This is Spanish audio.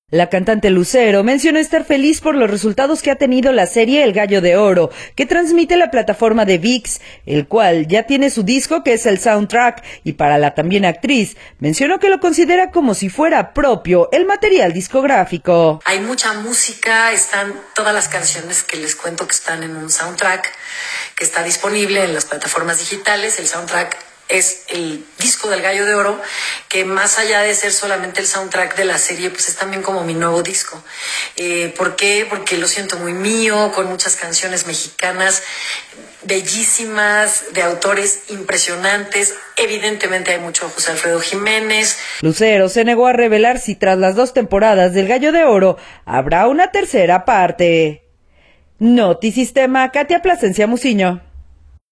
La cantante Lucero mencionó estar feliz por los resultados que ha tenido la serie El Gallo de Oro, que transmite la plataforma de ViX, el cual ya tiene su disco que es el soundtrack, y para la también actriz, mencionó que lo considera como si fuera propio el material discográfico. Hay mucha música, están todas las canciones que les cuento que están en un soundtrack, que está disponible en las plataformas digitales. El soundtrack es el disco del Gallo de Oro, que más allá de ser solamente el soundtrack de la serie, pues es también como mi nuevo disco. ¿Por qué? Porque lo siento muy mío, con muchas canciones mexicanas bellísimas, de autores impresionantes. Evidentemente hay mucho José Alfredo Jiménez. Lucero se negó a revelar si tras las 2 temporadas del Gallo de Oro habrá una tercera parte. Notisistema, Katia Plasencia Muciño.